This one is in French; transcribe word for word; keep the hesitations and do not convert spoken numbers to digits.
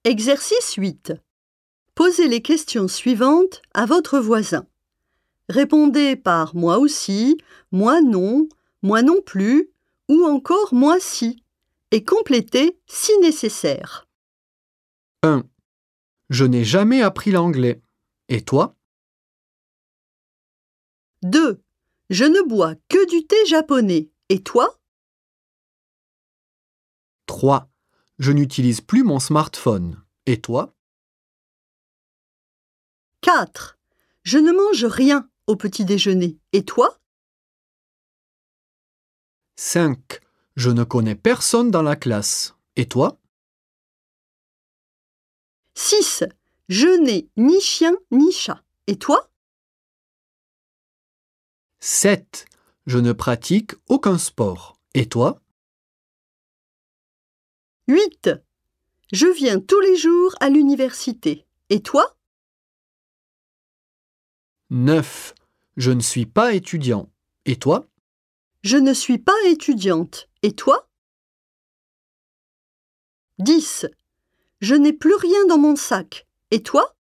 Exercice huit. Posez les questions suivantes à votre voisin. Répondez par « moi aussi »,« moi non »,« moi non plus » ou encore « moi si » et complétez si nécessaire. un. Je n'ai jamais appris l'anglais. Et toi? deux. Je ne bois que du thé japonais. Et toi? trois. Je n'utilise plus mon smartphone. Et toi? quatre. Je ne mange rien au petit déjeuner. Et toi? cinq. Je ne connais personne dans la classe. Et toi? six. Je n'ai ni chien ni chat. Et toi? sept. Je ne pratique aucun sport. Et toi? huit. Je viens tous les jours à l'université. Et toi? neuf. Je ne suis pas étudiant. Et toi? Je ne suis pas étudiante. Et toi? dix. Je n'ai plus rien dans mon sac. Et toi?